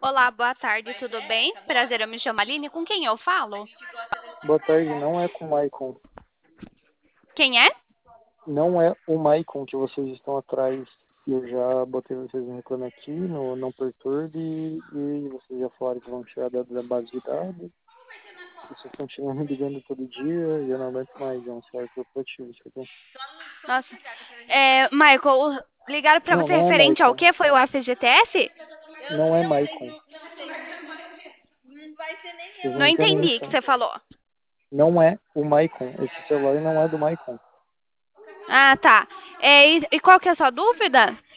Olá, boa tarde, tudo bem? Prazer, eu me chamo Aline. Com quem eu falo? Boa tarde, não é com o Maicon. Quem é? Não é o Maicon que vocês estão atrás. Eu já botei vocês no Reclame Aqui, no Não Perturbe, e vocês já falaram que vão tirar da base de dados. Vocês continuam me ligando todo dia e eu não aguento mais, é um certo corporativo, sabe? Nossa. Michael, ligaram pra Não, você não é referente ao Maicon. quê? Foi o FGTS? Não é Maicon. Vocês Não não entendem entendi o que isso. você falou. Não é o Maicon. Esse celular não é do Maicon. Ah, tá. E qual que é a sua dúvida?